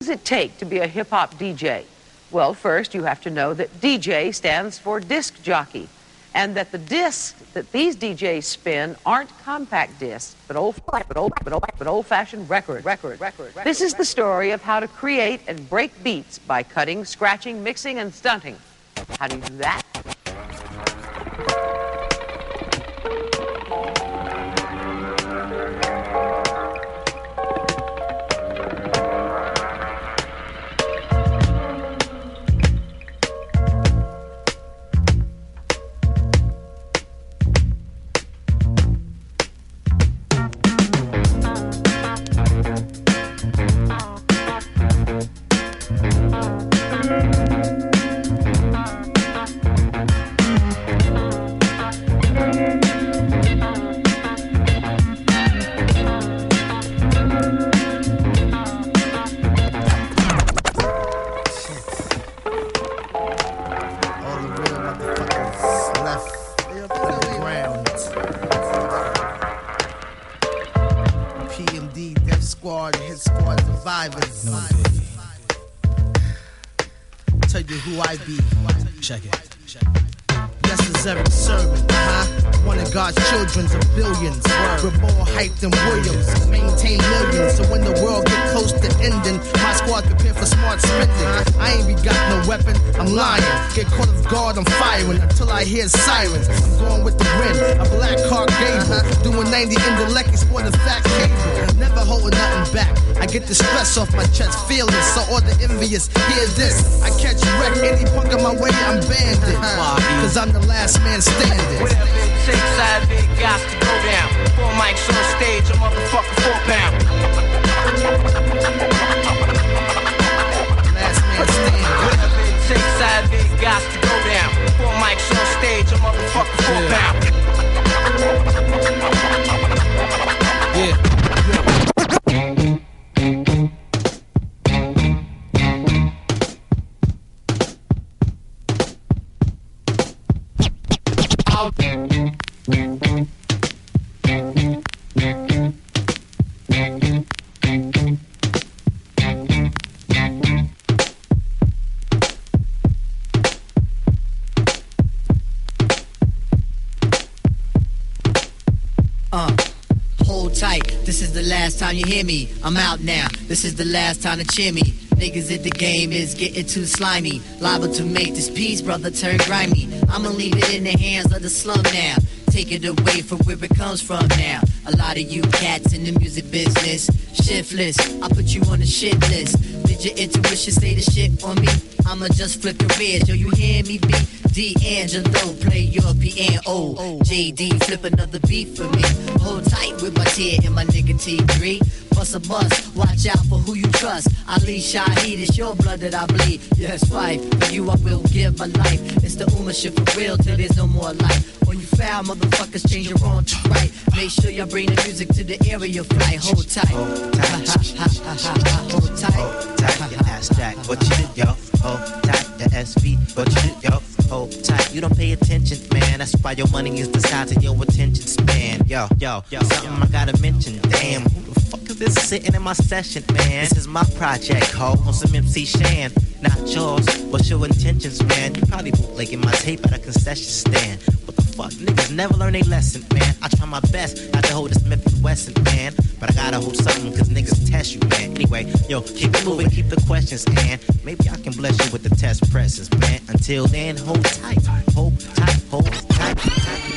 does it take to be a hip-hop DJ? Well, first, you have to know that DJ stands for disc jockey, and that the discs that these DJs spin aren't compact discs, but old-fashioned records. This is the story of how to create and break beats by cutting, scratching, mixing, and stunting. How do you do that? Check it. Necessary servant, one of God's children's of billions. We're more hyped than Williams, maintain millions. So when the world get close to ending, my squad prepare for smart spending. I ain't be got no weapon, I'm lying. Get caught off guard, I'm firing until I hear sirens. I'm going with the wind, a black car gable. Doing 90 in the Lecky, sporting fat cable. Never holding nothing back. I get the stress off my chest, feel this. So all the envious, hear this. I catch wreck, any punk on my way, I'm bandit. Cause I'm the last man standing. Whatever it takes, side of it got to go down. 4 mics on stage, a motherfucker 4 pound. Last man standing. Whatever it takes, side of it got to go down. 4 mics on stage, a motherfucker 4 pound. Yeah. Hold tight, this is the last time you hear me. I'm out now, this is the last time to cheer me. Niggas at the game is getting too slimy. Liable to make this piece, brother, turn grimy. I'ma leave it in the hands of the slum now. Take it away from where it comes from now. A lot of you cats in the music business, shiftless, I put you on the shit list. Did your intuition say the shit on me? I'ma just flip careers, yo, you hear me be D'Angelo, play your piano. JD, flip another beat for me. Hold tight with my tear and my nigga T3. Bust a bust, watch out for who you trust. Ali Shaheed, it's your blood that I bleed. Yes, right, for you I will give my life. It's the Uma shit for real till there's no more life. When you foul, motherfuckers change your wrong to right. Make sure y'all bring the music to the area flight. Hold tight. Hold tight. Hold tight. Hold tight. Your ass jack. What you did, yo? Hold tight. The SV. What you did, yo? Hold tight. You don't pay attention, man. That's why your money is the size of your attention span. Yo. Something I gotta mention. Damn. Who the fuck is this sitting in my session, man? This is my project, ho. On some MC Shan. Not yours. What's your intentions, man? You probably bootlegging my tape at a concession stand. What the fuck? Niggas never learn a lesson, man. I try my best not to hold this Smith & Wesson, man. But I gotta hold something cause niggas test you, man. Anyway, yo, keep it moving, keep the questions, man. Maybe I can bless you with the test presses, man. Until then, hold tight, hold tight, hold tight, tight.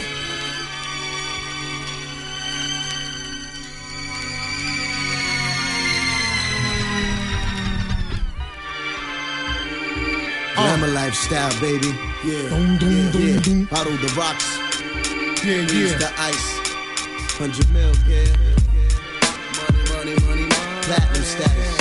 Glamour lifestyle, baby. Yeah. Bottle the rocks. Yeah. The ice. 100 mil, yeah. Money. Platinum status.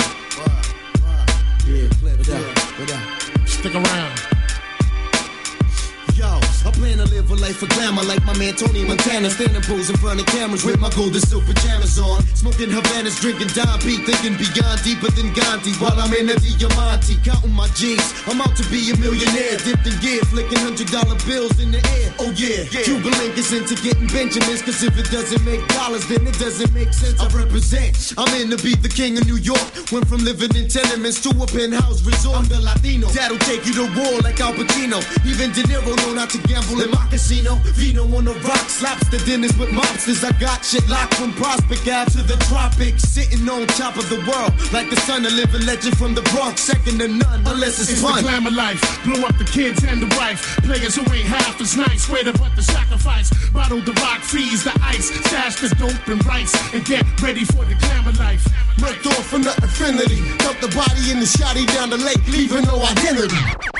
Yeah. What up? Stick around. Yo, I plan to live a life of glamour like my man Tony Montana. Standing pose in front of cameras with my golden silk pajamas on. Smoking Havanas, drinking Don P, thinking beyond deeper than Gandhi. While I'm in the Diamante, counting my G's. I'm out to be a millionaire, dipped in gear, flicking $100 bills in the air. Oh yeah, Cuban Link is into getting Benjamins, cause if it doesn't make dollars, then it doesn't make sense. I represent, I'm in to be the king of New York. Went from living in tenements to a penthouse resort. I'm the Latino, that'll take you to war like Al Pacino. Even De Niro know not to gamble in my casino. Vino on the rocks, lobster dinners with mobsters. I got shit locked from Prospect Ave to the tropics. Sitting on top of the world, like the son, a living legend from the Bronx, second to none, unless it's fun. The glamour life, blow up the kids and the wife. Players who ain't half as nice, way to put the sacrifice. Bottle the rock, freeze the ice, stash the dope and rice, and get ready for the glamour life. Ripped off from the Infinity, dumped the body in the shotty down the lake, leaving no identity.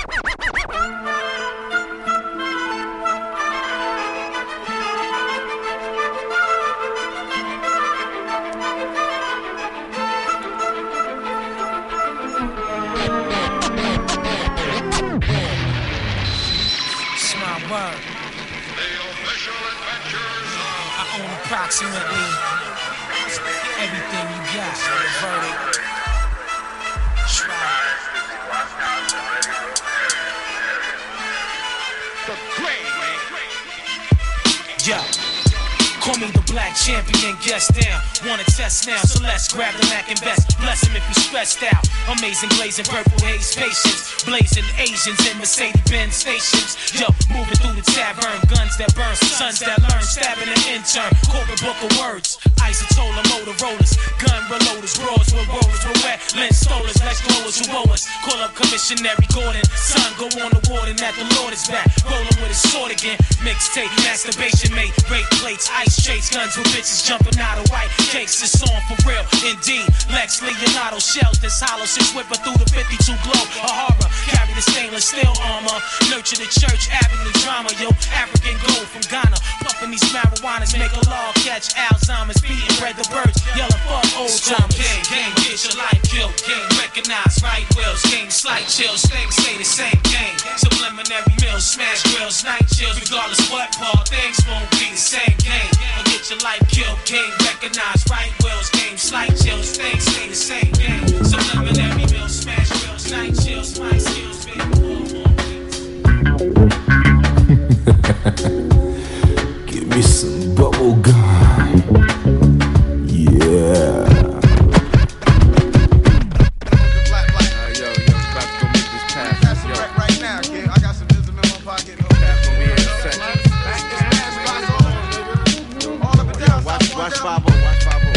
Approximately everything you got. Verdict. Yeah. Call me the black champion, guess down. Wanna test now, so let's grab the Mac and best. Bless him if you stressed out. Amazing blazing purple haze patience. Blazing Asians in Mercedes-Benz stations. Yo, moving through the tavern. Guns that burn, sons that learn. Stabbing an intern, corporate book of words. Isotola Motorola's, gun reloaders. Bros with rollers, with wet lens stolers. Let's growers who owe us. Call up Commissionary Gordon. Son, go on the warden that the Lord is back. Rolling with his sword again. Mixtape, masturbation mate. Rape plates, ice chase, guns with bitches jumping out of white cakes. It's on for real, indeed. Lex Leonardo shells this hollow shit whipper through the 52 glow. A horror, carry the stainless steel armor. Nurture the church avenue drama, yo. African gold from Ghana. Puffing these marijuanas, make a law catch Alzheimer's. Beating bread the birds, yelling fuck old timers. Game, get your life killed. Game, recognize right wills. Game, slight chills. Things say the same game. Subliminary meals, smash grills, night chills. Regardless what part, things won't be the same game. Or get your life killed. Game, recognize right wills. Game, slight chills. Things say the same game. Subliminary meals, smash grills, night chills. My skills, Give me some bubble gum. Yeah. Watch 5-0, watch 5-0.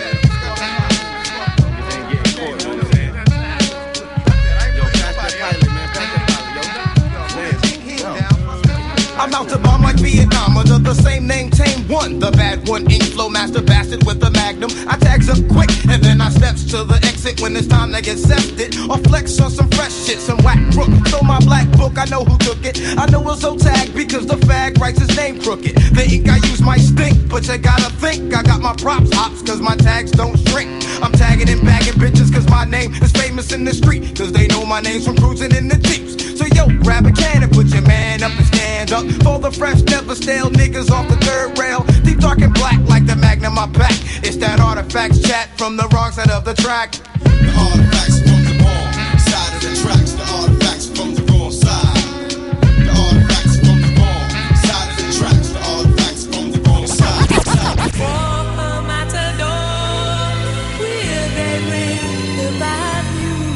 I'm out to bomb like Vietnam under the same name, Tame One. The bad one, ink flow master bastard with the magnum. I tags up quick and then I steps to the exit when it's time to get accepted. Or flex on some fresh shit, some whack crook. So my black book, I know who took it. I know it's so tagged because the fag writes his name crooked. The ink I use might stink, but you gotta think I got my props hops cause my tags don't shrink. I'm tagging and bagging bitches cause my name is famous in the street. Cause they know my name's from cruising in the Jeeps. So yo, grab a can and put your man up and stand up. For the fresh, never stale niggas off the third rail. Deep dark and black like the Magnum I pack. It's that artifacts chat from the wrong side of the track. The artifacts from the wrong side of the tracks. The artifacts from the wrong side. The artifacts from the wrong side of the tracks. The artifacts from the wrong side. For a matador, will they bring the bad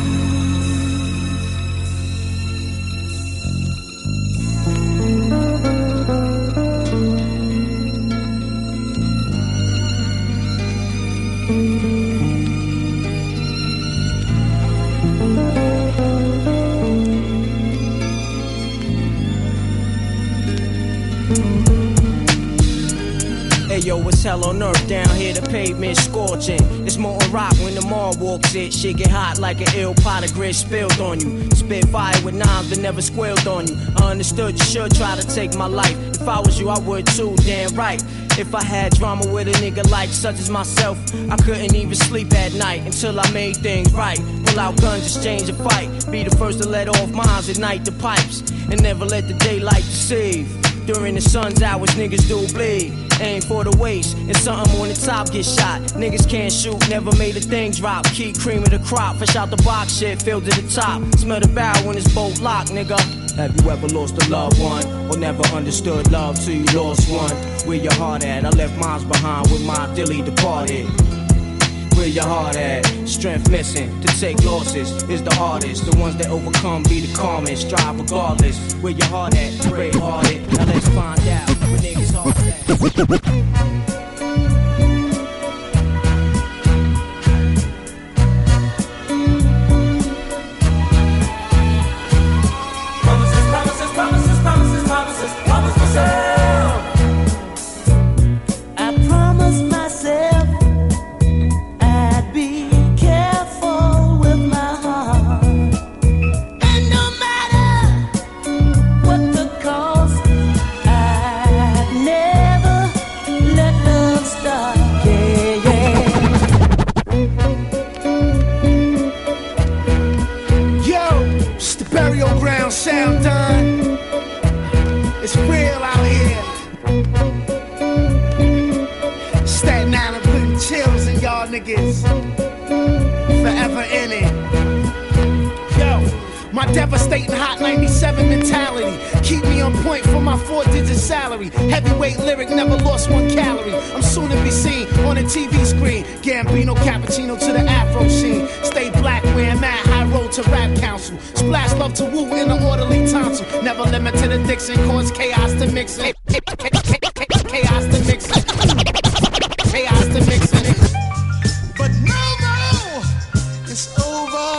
Hey yo, it's hell on earth down here, the pavement scorching. It's molten rock when the mall walks it. Shit get hot like an ill pot of grit spilled on you. Spit fire with knives that never squealed on you. I understood you should try to take my life. If I was you, I would too, damn right. If I had drama with a nigga like such as myself, I couldn't even sleep at night until I made things right. Pull out guns, exchange a fight. Be the first to let off mines, ignite the pipes, and never let the daylight deceive. During the sun's hours, niggas do bleed. Aim for the waist, and something on the top get shot. Niggas can't shoot, never made a thing drop. Keep cream of the crop, fresh out the box, shit filled to the top. Smell the barrel when it's bolt locked, nigga. Have you ever lost a loved one, or never understood love till you lost one? Where your heart at? I left mine behind with my dilly departed. Where your heart at? Strength missing, to take losses is the hardest. The ones that overcome be the calmest, strive regardless. Where your heart at? Brave hearted. Now let's find out where niggas heart at. Sound done. It's real out here. Staten Island putting chills in y'all niggas. Forever in it. Yo, my devastating hot 97 mentality keep me on point for my 4-digit salary. Heavyweight lyric, never lost 1 calorie. I'm soon to be seen on a TV screen. Gambino, cappuccino to the Afro scene. Stay black where I'm at, high road to rap council. Splash love to woo in an orderly tonsil. Never limit to the Dixon, cause chaos to mix it. Chaos to mix it. Chaos to mix it. But no more, it's over.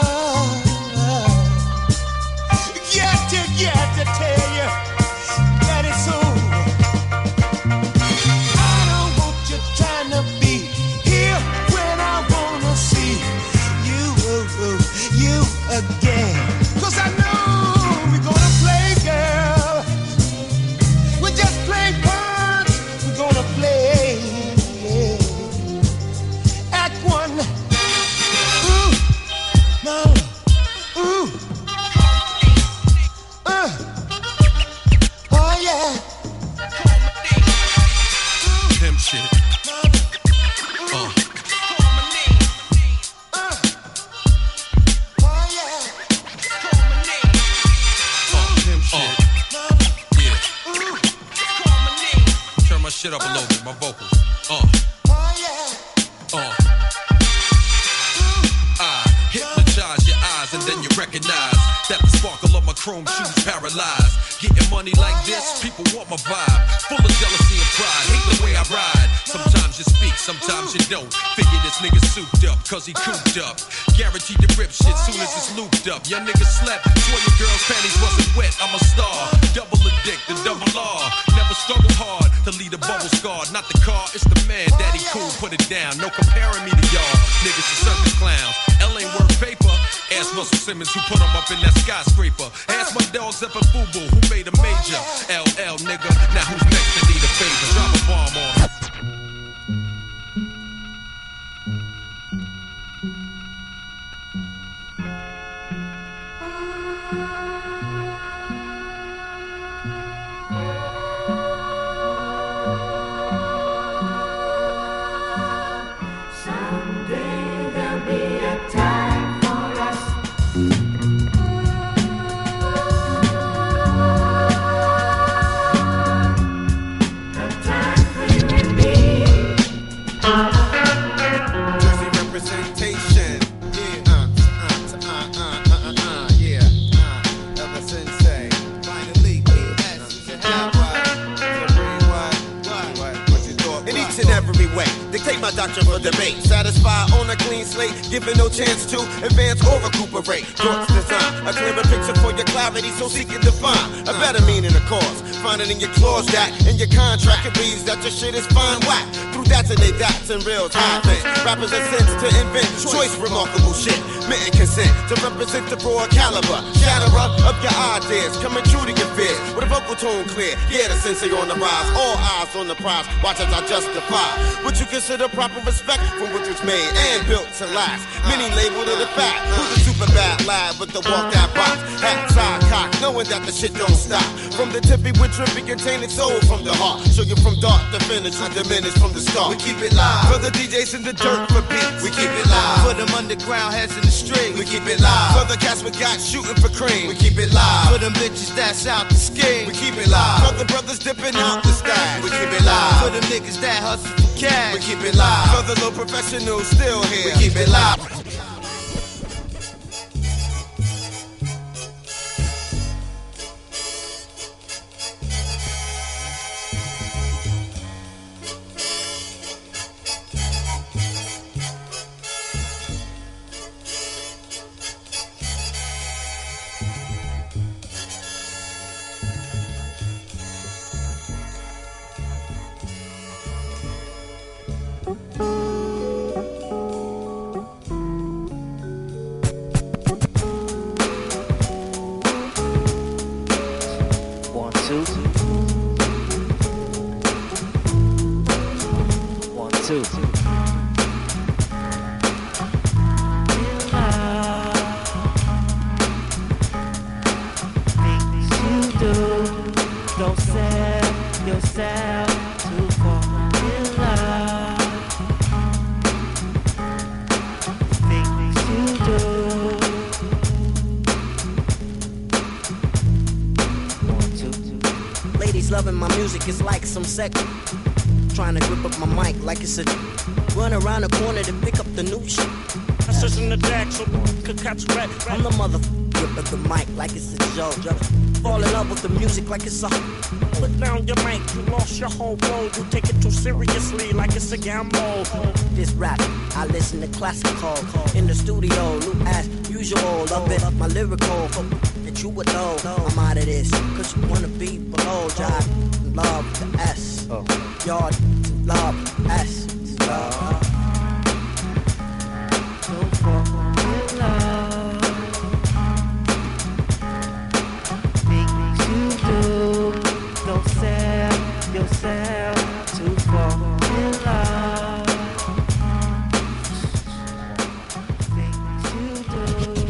To tell you that it's over. I don't want you trying to be here when I wanna see you again. 'Cause I know we're gonna play, girl. We're just playing fun. We're gonna play Act 1. Ooh, no, ooh. Oh yeah. Pimp shit. Oh yeah. Pimp shit. Yeah. Turn my shit up a little bit, my vocals. I hypnotize your eyes and then you recognize that the sparkle of my chrome shoes paralyzed. Getting money like this, people want my vibe. Full of jealousy and pride, hate the way I ride. Sometimes you speak, sometimes you don't. Figure this nigga souped up, cause he cooped up. Guaranteed to rip shit soon as it's looped up. Young nigga slept, swore your girl's panties wasn't wet. I'm a star, double addicted, double R. Never struggled hard to lead a bubble scar. Not the car, it's the man, daddy cool, put it down. No comparing me to y'all, niggas are circus clowns. L ain't worth paper. Ask Russell Simmons who put him up in that skyscraper. Ask my dogs up at Fubu who made a major. LL nigga, now who's next to need a favor? Drop a bomb on him. Someday there'll be a time for us. Dictate my doctrine for debate. Satisfied on a clean slate, given no chance to advance or recuperate. Thoughts design, a clearer picture for your clarity, so seek and define a better meaning of cause. Find it in your clause that in your contract it reads that your shit is fine whack. Through That's and they dots and reals happen. Rappers are sent to invent choice, remarkable shit. Mitten consent to represent the broad caliber. Shatterer of your ideas, coming true to your fears. With a vocal tone clear, yeah, the sensei on the rise. All eyes on the prize, watch as I justify what you consider proper respect from which was made and built to last. Many labeled it a fact. Who's a super bad lad with the walk that box? Hat side cock, knowing that the shit don't stop. From the tippy with drippy containing soul from the heart. Show you from dark to finish, I diminish from the start. We keep it live. For the DJs in the dirt for beats, we keep it live. For them underground heads in the street, we keep it live. For the cats we got shooting for cream, we keep it live. For them bitches that's out the scheme, we keep it live. For the brothers dipping out the sky, we keep it live. For them niggas that hustle for cash, we keep it live. For the low professionals still here, we keep it live. It's like some second trying to grip up my mic like it's a run around the corner to pick up the new shit. I search in the deck so could catch red. I'm the motherfucker grip up the mic like it's a joke. Fall in love with the music like it's a. Put down your mic, you lost your whole road. You take it too seriously like it's a gamble. This rap, I listen to classical in the studio, new as usual. Love it, my lyrical. That you would know I'm out of this, cause you wanna be below, Jock. Love the S. Y'all love S. Love. Don't fall in love. Things you do. Don't sell yourself to fall in love. Things you do.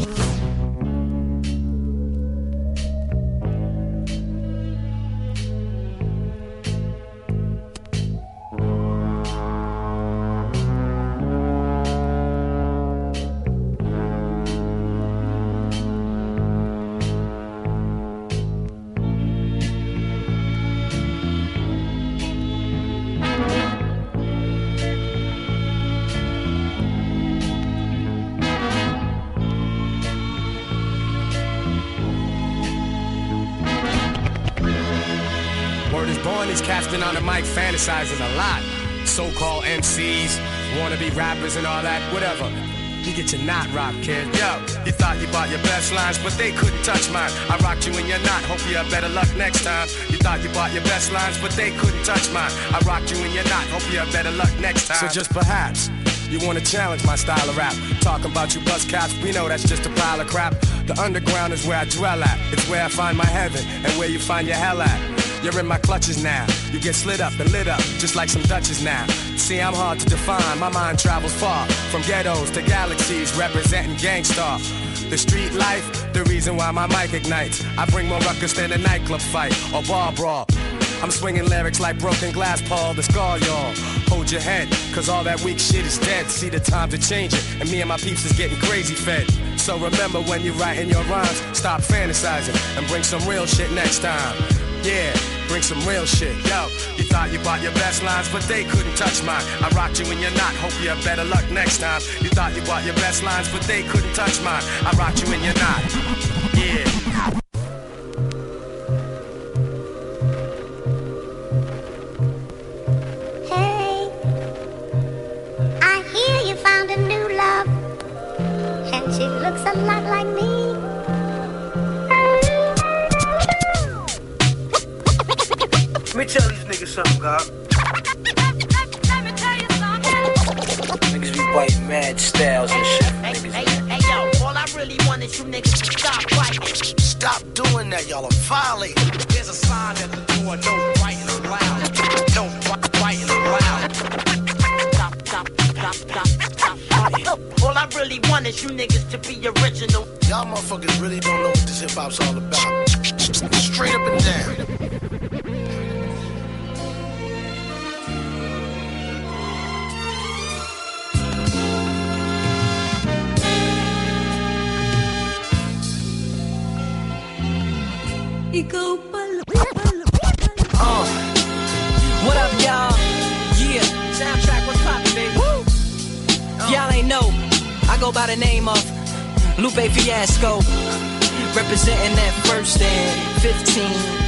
These cats been on the mic fantasizing a lot. So-called MCs, wannabe rappers and all that, whatever. You get your knot rocked, kid. Yo, you thought you bought your best lines, but they couldn't touch mine. I rocked you in your knot, hope you have better luck next time. You thought you bought your best lines, but they couldn't touch mine. I rocked you in your knot, hope you have better luck next time. So just perhaps you wanna challenge my style of rap. Talking about you buzzcocks, we know that's just a pile of crap. The underground is where I dwell at. It's where I find my heaven and where you find your hell at. You're in my clutches now. You get slid up and lit up, just like some Dutches now. See, I'm hard to define. My mind travels far, from ghettos to galaxies, representing Gangstar. The street life, the reason why my mic ignites. I bring more ruckus than a nightclub fight or bar brawl. I'm swinging lyrics like broken glass, Paul, the scar, y'all. Hold your head, cause all that weak shit is dead. See the time to change it, and me and my peeps is getting crazy fed. So remember when you're writing your rhymes, stop fantasizing and bring some real shit next time. Yeah, bring some real shit. Yo, you thought you bought your best lines, but they couldn't touch mine. I rocked you in your knot, hope you have better luck next time. You thought you bought your best lines, but they couldn't touch mine. I rocked you in your knot. Yeah. She looks a lot like me. Let me tell these niggas something, God. Let me tell Spite mad styles and shit. Hey, yo, all I really want is you niggas to stop fighting. Stop doing that, y'all are violating. There's a sign at the door, no writing allowed. No writing allowed. Stop. All I really want is you niggas to be original. Y'all motherfuckers really don't know what this hip hop's all about. Straight up and down. What up, y'all? Yeah, soundtrack, what's poppin', baby? Woo! Y'all ain't know, I go by the name of Lupe Fiasco, representing that first and 15.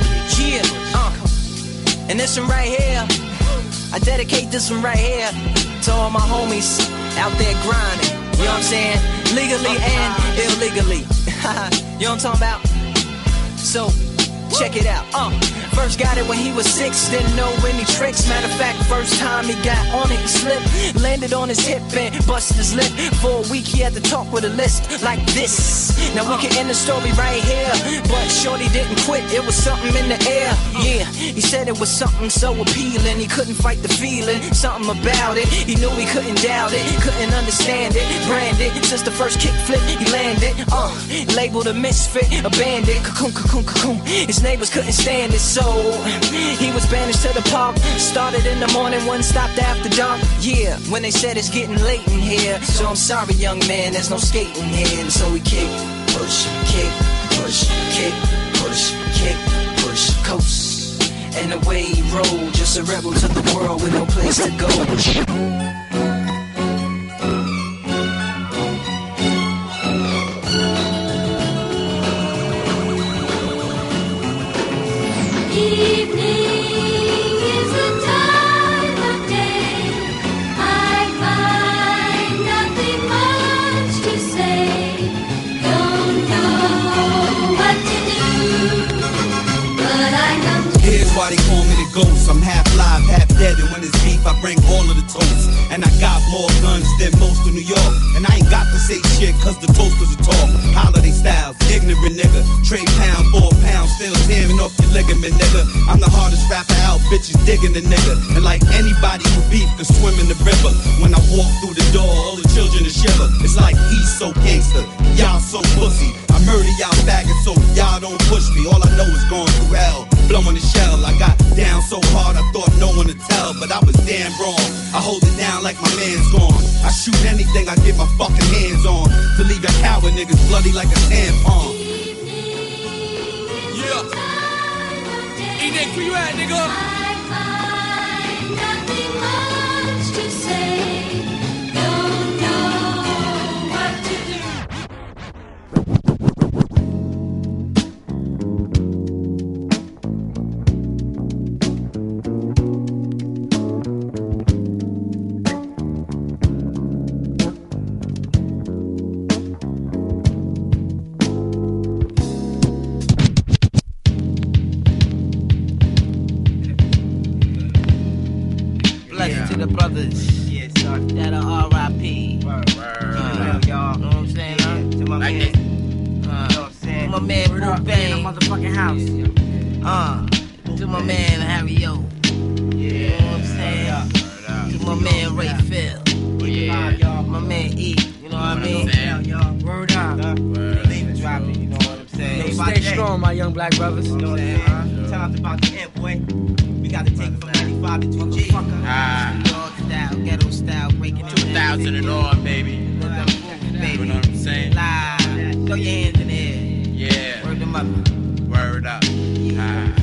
Yeah, and this one right here, I dedicate this one right here to all my homies out there grinding. You know what I'm saying? Legally and illegally. You know what I'm talking about? So, check it out. First got it when he was 6, didn't know any tricks. Matter of fact, first time he got on it, he slipped, landed on his hip and busted his lip. For a week he had to talk with a list like this. Now we can end the story right here, but shorty didn't quit, it was something in the air. Yeah, he said it was something so appealing, he couldn't fight the feeling, something about it. He knew he couldn't doubt it, couldn't understand it. Branded, since the first kick flip he landed. Labeled a misfit, a bandit. Cocoon, cocoon, cocoon. His neighbors couldn't stand it, so he was banished to the park. Started in the morning, one stopped after dark. Yeah, when they said it's getting late in here, so I'm sorry, young man, there's no skating here. And so we kick, push, kick, push, kick, push, kick, push, coast. And away he rolled, just a rebel to the world with no place to go. Why they call me the ghost? I'm half live, half dead, and when it's beef, I bring all of the toast. And I got more guns than most of New York. And I ain't got to say shit, cause the toasters are talk. Holiday styles, ignorant nigga. Trade pound for a pound, still tearing off your ligament, nigga. I'm the hardest rapper out, bitches digging the nigga. And like anybody who beef can swim in the river. When I walk through the door, all the children are shiver. It's like he's so gangster, y'all so pussy. I murder y'all faggots, so y'all don't push me. All I know is going through hell, blowing the shell. I got down so hard I thought no one would tell, but I was damn wrong. I hold it down like my man's gone. I shoot anything I get my fucking hands on, to leave a coward niggas bloody like a tampon. Yeah. E-Nick, where you at, nigga? Nothing much to say. Don't know what to do. To the brothers, yeah, that are R.I.P. Y'all, you know what I'm saying? To my man, you know what I'm saying? To my man, Blue Bang, motherfucking house. To my man, Harry Yo. You know what I'm saying? To my man, Ray Phil. Yeah. My man E. You know what I mean? Word up. Leave it dropping. You know what I'm saying? Stay strong, my young black brothers. You know what I'm saying? Times about the end, boy. We gotta take it from 95 to 2G. Style, ghetto style, breaking 2000 and all, baby. You know what I'm saying? Live. Throw your hands in the air. Yeah. Word them up. Word up.